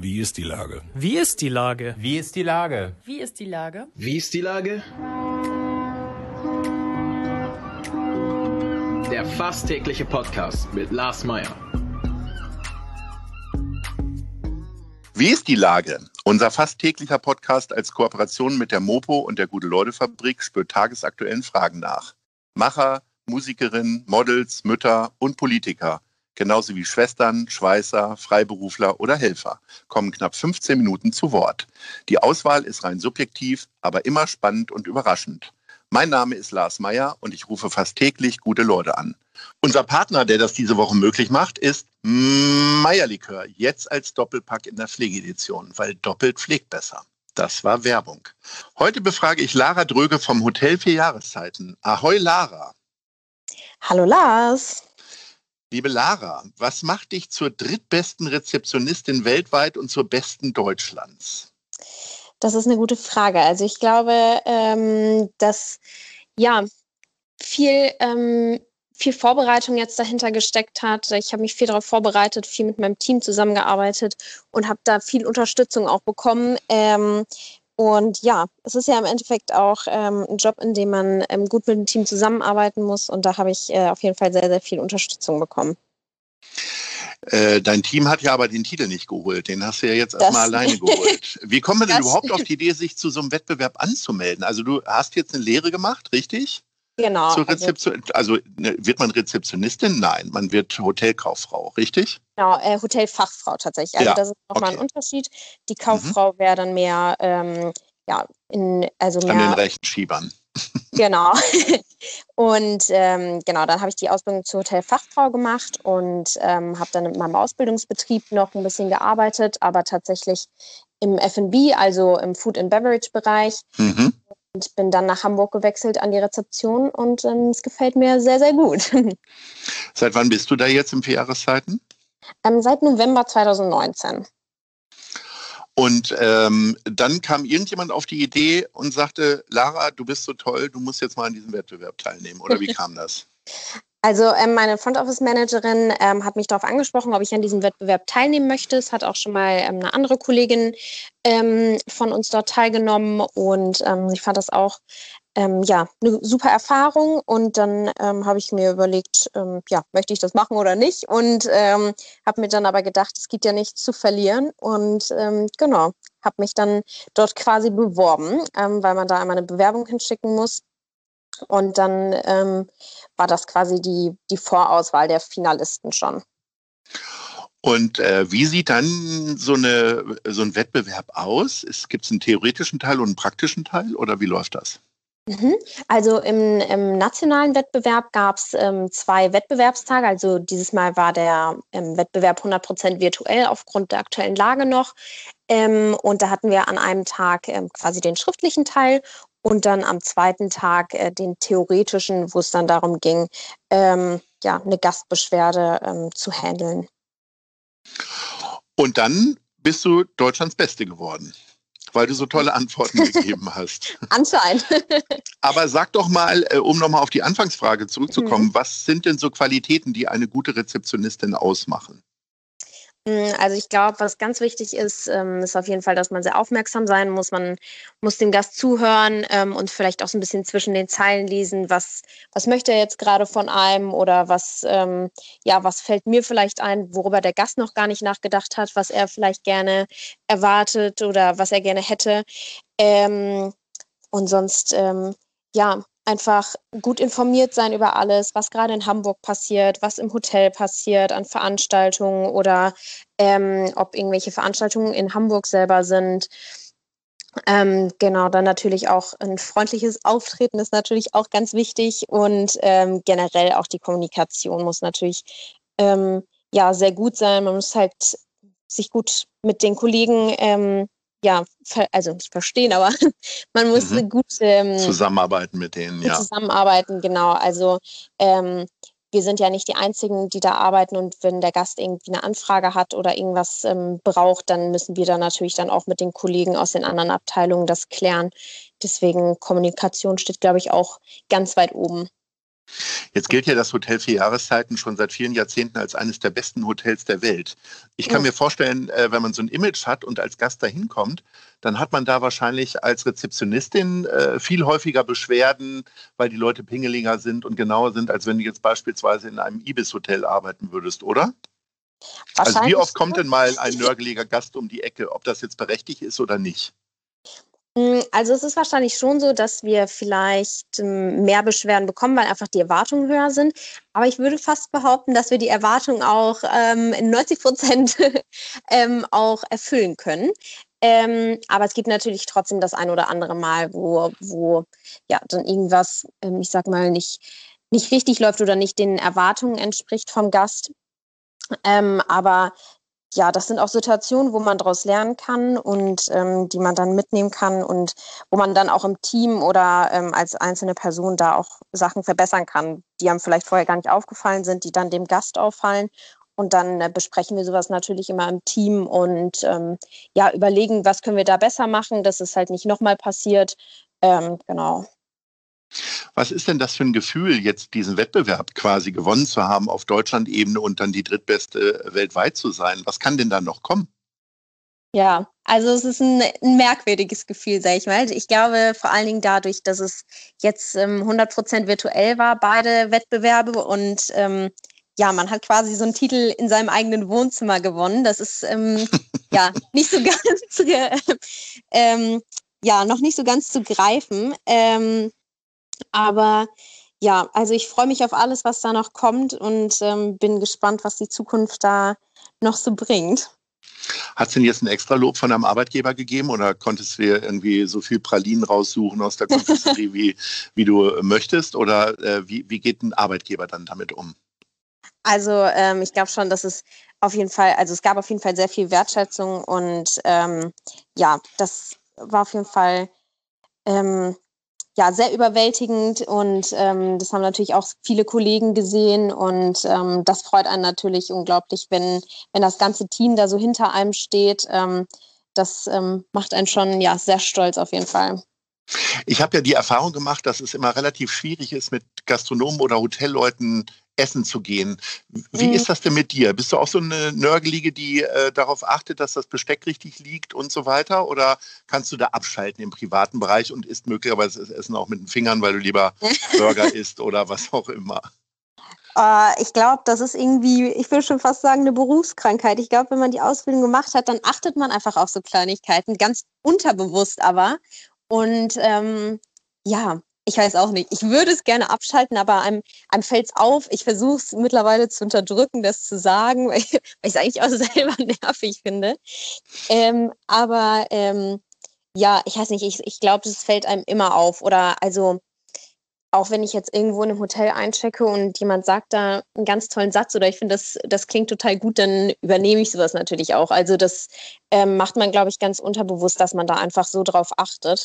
Wie ist die Lage? Wie ist die Lage? Wie ist die Lage? Wie ist die Lage? Wie ist die Lage? Der fast tägliche Podcast mit Lars Meyer. Wie ist die Lage? Unser fast täglicher Podcast als Kooperation mit der Mopo und der Gute-Leute-Fabrik spürt tagesaktuellen Fragen nach. Macher, Musikerinnen, Models, Mütter und Politiker, genauso wie Schwestern, Schweißer, Freiberufler oder Helfer, kommen knapp 15 Minuten zu Wort. Die Auswahl ist rein subjektiv, aber immer spannend und überraschend. Mein Name ist Lars Meyer und ich rufe fast täglich gute Leute an. Unser Partner, der das diese Woche möglich macht, ist Meyer-Likör, jetzt als Doppelpack in der Pflegedition, weil doppelt pflegt besser. Das war Werbung. Heute befrage ich Lara Dröge vom Hotel 4 Jahreszeiten. Ahoi Lara. Hallo Lars. Liebe Lara, was macht dich zur drittbesten Rezeptionistin weltweit und zur besten Deutschlands? Das ist eine gute Frage. Also ich glaube, dass ja viel Vorbereitung jetzt dahinter gesteckt hat. Ich habe mich viel darauf vorbereitet, viel mit meinem Team zusammengearbeitet und habe da viel Unterstützung auch bekommen. Und ja, es ist ja im Endeffekt auch ein Job, in dem man gut mit dem Team zusammenarbeiten muss. Und da habe ich auf jeden Fall sehr, sehr viel Unterstützung bekommen. Dein Team hat ja aber den Titel nicht geholt. Den hast du ja jetzt erstmal alleine geholt. Wie kommt man denn überhaupt auf die Idee, sich zu so einem Wettbewerb anzumelden? Also du hast jetzt eine Lehre gemacht, richtig? Genau. Zur Rezeption, also wird man Rezeptionistin? Nein, man wird Hotelkauffrau, richtig? Genau, Hotelfachfrau tatsächlich. Also ja, das ist nochmal ein Unterschied. Die Kauffrau wäre dann mehr, mehr an den Rechenschiebern. Genau. Und genau, dann habe ich die Ausbildung zur Hotelfachfrau gemacht und habe dann in meinem Ausbildungsbetrieb noch ein bisschen gearbeitet, aber tatsächlich im F&B, also im Food and Beverage Bereich. Mhm. Und bin dann nach Hamburg gewechselt an die Rezeption und es gefällt mir sehr, sehr gut. Seit wann bist du da jetzt im 4 Jahreszeiten? Seit November 2019. Und dann kam irgendjemand auf die Idee und sagte, Lara, du bist so toll, du musst jetzt mal an diesem Wettbewerb teilnehmen. Oder wie kam das? Also meine Front-Office-Managerin hat mich darauf angesprochen, ob ich an diesem Wettbewerb teilnehmen möchte. Es hat auch schon mal eine andere Kollegin von uns dort teilgenommen und ich fand das auch eine super Erfahrung. Und dann habe ich mir überlegt, möchte ich das machen oder nicht? Und habe mir dann aber gedacht, es gibt ja nichts zu verlieren. Und habe mich dann dort quasi beworben, weil man da einmal eine Bewerbung hinschicken muss. Und dann war das quasi die Vorauswahl der Finalisten schon. Und wie sieht dann so ein Wettbewerb aus? Gibt es einen theoretischen Teil und einen praktischen Teil oder wie läuft das? Also im nationalen Wettbewerb gab es 2 Wettbewerbstage. Also dieses Mal war der Wettbewerb 100% virtuell aufgrund der aktuellen Lage noch. Und da hatten wir an einem Tag quasi den schriftlichen Teil und dann am zweiten Tag den theoretischen, wo es dann darum ging, eine Gastbeschwerde zu handeln. Und dann bist du Deutschlands Beste geworden, weil du so tolle Antworten gegeben hast. Anscheinend. Aber sag doch mal, um nochmal auf die Anfangsfrage zurückzukommen, was sind denn so Qualitäten, die eine gute Rezeptionistin ausmachen? Also ich glaube, was ganz wichtig ist, ist auf jeden Fall, dass man sehr aufmerksam sein muss. Man muss dem Gast zuhören und vielleicht auch so ein bisschen zwischen den Zeilen lesen, was möchte er jetzt gerade von einem oder was fällt mir vielleicht ein, worüber der Gast noch gar nicht nachgedacht hat, was er vielleicht gerne erwartet oder was er gerne hätte. Und sonst, einfach gut informiert sein über alles, was gerade in Hamburg passiert, was im Hotel passiert an Veranstaltungen oder ob irgendwelche Veranstaltungen in Hamburg selber sind. Dann natürlich auch ein freundliches Auftreten ist natürlich auch ganz wichtig und generell auch die Kommunikation muss natürlich sehr gut sein. Man muss halt sich gut mit den Kollegen nicht verstehen, aber man muss gut zusammenarbeiten mit denen, ja. Zusammenarbeiten, genau. Also wir sind ja nicht die Einzigen, die da arbeiten und wenn der Gast irgendwie eine Anfrage hat oder irgendwas braucht, dann müssen wir da natürlich dann auch mit den Kollegen aus den anderen Abteilungen das klären. Deswegen Kommunikation steht, glaube ich, auch ganz weit oben. Jetzt gilt ja das Hotel 4 Jahreszeiten schon seit vielen Jahrzehnten als eines der besten Hotels der Welt. Ich kann mir vorstellen, wenn man so ein Image hat und als Gast da hinkommt, dann hat man da wahrscheinlich als Rezeptionistin viel häufiger Beschwerden, weil die Leute pingeliger sind und genauer sind, als wenn du jetzt beispielsweise in einem Ibis-Hotel arbeiten würdest, oder? Also wie oft kommt denn mal ein nörgeliger Gast um die Ecke, ob das jetzt berechtigt ist oder nicht? Also es ist wahrscheinlich schon so, dass wir vielleicht mehr Beschwerden bekommen, weil einfach die Erwartungen höher sind. Aber ich würde fast behaupten, dass wir die Erwartungen auch in 90% auch erfüllen können. Aber es gibt natürlich trotzdem das ein oder andere Mal, wo ja dann irgendwas, ich sag mal, nicht richtig läuft oder nicht den Erwartungen entspricht vom Gast. Aber ja, das sind auch Situationen, wo man daraus lernen kann und die man dann mitnehmen kann und wo man dann auch im Team oder als einzelne Person da auch Sachen verbessern kann, die einem vielleicht vorher gar nicht aufgefallen sind, die dann dem Gast auffallen. Und dann besprechen wir sowas natürlich immer im Team und ja, überlegen, was können wir da besser machen, dass es halt nicht nochmal passiert. Genau. Was ist denn das für ein Gefühl, jetzt diesen Wettbewerb quasi gewonnen zu haben auf Deutschland-Ebene und dann die drittbeste weltweit zu sein? Was kann denn da noch kommen? Ja, also es ist ein merkwürdiges Gefühl, sag ich mal. Ich glaube vor allen Dingen dadurch, dass es jetzt 100% virtuell war, beide Wettbewerbe und ja, man hat quasi so einen Titel in seinem eigenen Wohnzimmer gewonnen. Das ist ja nicht so ganz ja, noch nicht so ganz zu greifen. Aber ja, also ich freue mich auf alles, was da noch kommt und bin gespannt, was die Zukunft da noch so bringt. Hat es denn jetzt ein extra Lob von einem Arbeitgeber gegeben oder konntest du dir irgendwie so viel Pralinen raussuchen aus der Konfiserie, wie du möchtest? Oder wie geht ein Arbeitgeber dann damit um? Also ich glaube schon, dass es auf jeden Fall, also es gab auf jeden Fall sehr viel Wertschätzung und ja, das war auf jeden Fall ja, sehr überwältigend und das haben natürlich auch viele Kollegen gesehen und das freut einen natürlich unglaublich, wenn das ganze Team da so hinter einem steht. Das macht einen schon ja sehr stolz auf jeden Fall. Ich habe ja die Erfahrung gemacht, dass es immer relativ schwierig ist, mit Gastronomen oder Hotelleuten essen zu gehen. Wie ist das denn mit dir? Bist du auch so eine Nörgelige, die darauf achtet, dass das Besteck richtig liegt und so weiter? Oder kannst du da abschalten im privaten Bereich und isst möglicherweise das Essen auch mit den Fingern, weil du lieber Burger isst oder was auch immer? Ich glaube, das ist irgendwie, ich will schon fast sagen, eine Berufskrankheit. Ich glaube, wenn man die Ausbildung gemacht hat, dann achtet man einfach auf so Kleinigkeiten, ganz unterbewusst aber. Und ja, ich weiß auch nicht. Ich würde es gerne abschalten, aber einem fällt es auf. Ich versuche es mittlerweile zu unterdrücken, das zu sagen, weil ich es eigentlich auch selber nervig finde. Aber ja, ich weiß nicht, ich glaube, das fällt einem immer auf. Oder also auch wenn ich jetzt irgendwo in einem Hotel einchecke und jemand sagt da einen ganz tollen Satz oder ich finde, das klingt total gut, dann übernehme ich sowas natürlich auch. Also das macht man, glaube ich, ganz unterbewusst, dass man da einfach so drauf achtet,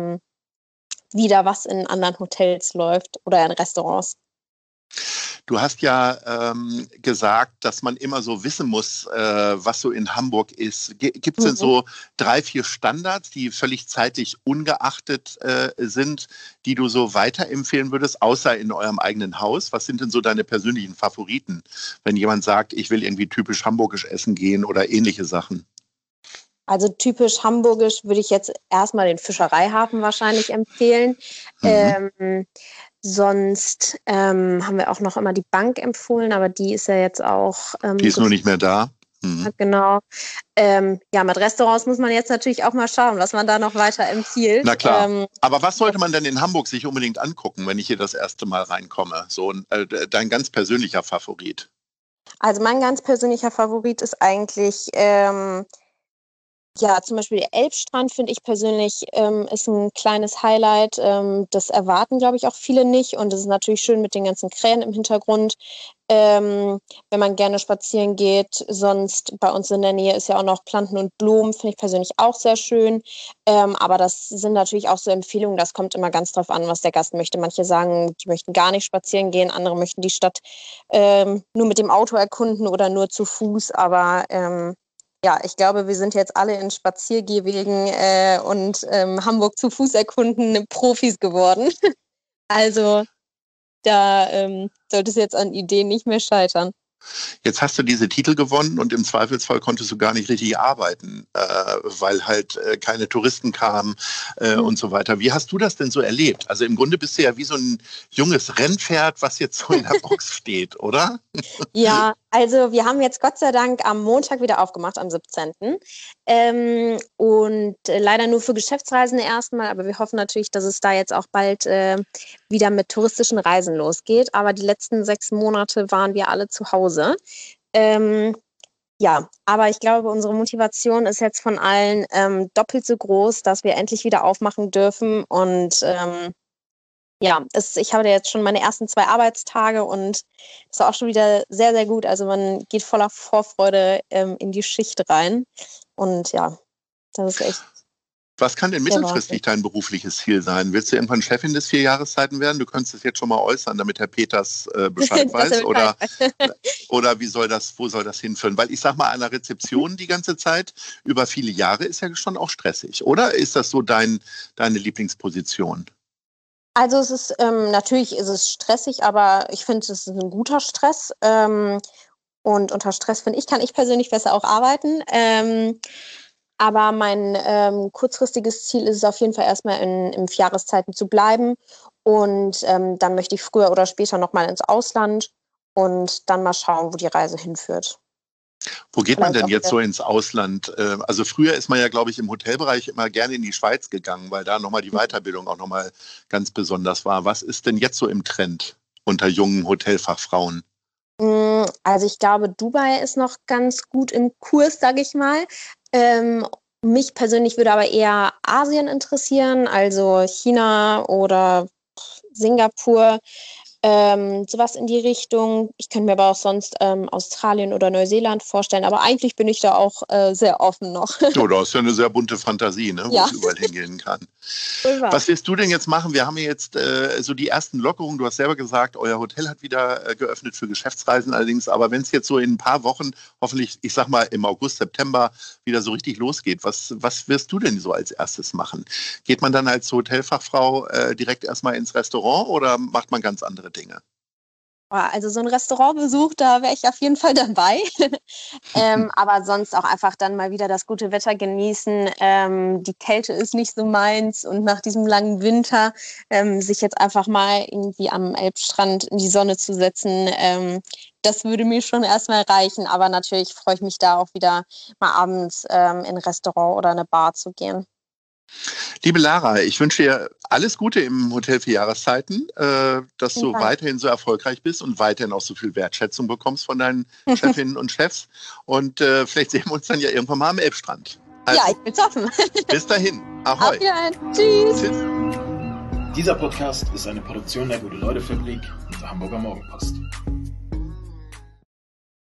wie da was in anderen Hotels läuft oder in Restaurants. Du hast ja gesagt, dass man immer so wissen muss, was so in Hamburg ist. Gibt es denn so 3, 4 Standards, die völlig zeitlich ungeachtet sind, die du so weiterempfehlen würdest, außer in eurem eigenen Haus? Was sind denn so deine persönlichen Favoriten, wenn jemand sagt, ich will irgendwie typisch hamburgisch essen gehen oder ähnliche Sachen? Also typisch hamburgisch würde ich jetzt erstmal den Fischereihafen wahrscheinlich empfehlen. Sonst haben wir auch noch immer die Bank empfohlen, aber die ist ja jetzt auch die ist nur nicht mehr da. Genau. Ja, mit Restaurants muss man jetzt natürlich auch mal schauen, was man da noch weiter empfiehlt. Na klar. Aber was sollte man denn in Hamburg sich unbedingt angucken, wenn ich hier das erste Mal reinkomme? So dein ganz persönlicher Favorit. Also mein ganz persönlicher Favorit ist eigentlich ja, zum Beispiel der Elbstrand finde ich persönlich ist ein kleines Highlight. Das erwarten, glaube ich, auch viele nicht. Und es ist natürlich schön mit den ganzen Krähen im Hintergrund, wenn man gerne spazieren geht. Sonst bei uns in der Nähe ist ja auch noch Planten und Blumen, finde ich persönlich auch sehr schön. Aber das sind natürlich auch so Empfehlungen. Das kommt immer ganz drauf an, was der Gast möchte. Manche sagen, die möchten gar nicht spazieren gehen. Andere möchten die Stadt nur mit dem Auto erkunden oder nur zu Fuß. Aber ja, ich glaube, wir sind jetzt alle in Spaziergehwegen und Hamburg zu Fuß erkunden Profis geworden. Also Da sollte es jetzt an Ideen nicht mehr scheitern. Jetzt hast du diese Titel gewonnen und im Zweifelsfall konntest du gar nicht richtig arbeiten, weil halt keine Touristen kamen und so weiter. Wie hast du das denn so erlebt? Also im Grunde bist du ja wie so ein junges Rennpferd, was jetzt so in der Box steht, oder? Ja, also wir haben jetzt Gott sei Dank am Montag wieder aufgemacht, am 17. Und leider nur für Geschäftsreisende erstmal, aber wir hoffen natürlich, dass es da jetzt auch bald wieder mit touristischen Reisen losgeht. Aber die letzten 6 Monate waren wir alle zu Hause. Ja, aber ich glaube, unsere Motivation ist jetzt von allen doppelt so groß, dass wir endlich wieder aufmachen dürfen. Und ja, ich habe jetzt schon meine ersten 2 Arbeitstage und das war auch schon wieder sehr, sehr gut. Also man geht voller Vorfreude in die Schicht rein. Und ja, das ist echt. Was kann denn mittelfristig dein berufliches Ziel sein? Willst du irgendwann Chefin des 4 Jahreszeiten werden? Du könntest es jetzt schon mal äußern, damit Herr Peters Bescheid weiß. Oder wo soll das hinführen? Weil ich sag mal, einer Rezeption die ganze Zeit über viele Jahre ist ja schon auch stressig. Oder ist das so deine Lieblingsposition? Also es ist natürlich ist es stressig, aber ich finde, es ist ein guter Stress. Und unter Stress, kann ich persönlich besser auch arbeiten. Aber mein kurzfristiges Ziel ist es auf jeden Fall erstmal in 4 Jahreszeiten zu bleiben. Und dann möchte ich früher oder später nochmal ins Ausland und dann mal schauen, wo die Reise hinführt. Wo geht man denn jetzt so ins Ausland? Also früher ist man ja, glaube ich, im Hotelbereich immer gerne in die Schweiz gegangen, weil da nochmal die Weiterbildung auch nochmal ganz besonders war. Was ist denn jetzt so im Trend unter jungen Hotelfachfrauen? Also ich glaube, Dubai ist noch ganz gut im Kurs, sage ich mal. Mich persönlich würde aber eher Asien interessieren, also China oder Singapur. Sowas in die Richtung. Ich könnte mir aber auch sonst Australien oder Neuseeland vorstellen, aber eigentlich bin ich da auch sehr offen noch. Ja, du hast ja eine sehr bunte Fantasie, ne, wo es überall hingehen kann. Was wirst du denn jetzt machen? Wir haben ja jetzt so die ersten Lockerungen. Du hast selber gesagt, euer Hotel hat wieder geöffnet für Geschäftsreisen allerdings. Aber wenn es jetzt so in ein paar Wochen, hoffentlich, ich sag mal im August, September, wieder so richtig losgeht, was wirst du denn so als erstes machen? Geht man dann als Hotelfachfrau direkt erstmal ins Restaurant oder macht man ganz andere Dinge? Also so ein Restaurantbesuch, da wäre ich auf jeden Fall dabei. Aber sonst auch einfach dann mal wieder das gute Wetter genießen. Die Kälte ist nicht so meins und nach diesem langen Winter sich jetzt einfach mal irgendwie am Elbstrand in die Sonne zu setzen, das würde mir schon erstmal reichen. Aber natürlich freue ich mich da auch wieder mal abends in ein Restaurant oder eine Bar zu gehen. Liebe Lara, ich wünsche dir alles Gute im Hotel 4 Jahreszeiten, dass du weiterhin so erfolgreich bist und weiterhin auch so viel Wertschätzung bekommst von deinen Chefinnen und Chefs. Und vielleicht sehen wir uns dann ja irgendwann mal am Elbstrand. Also, ja, ich bin's offen. Bis dahin. Ahoi. Tschüss. Dieser Podcast ist eine Produktion der Gute-Leute-Fabrik und der Hamburger Morgenpost.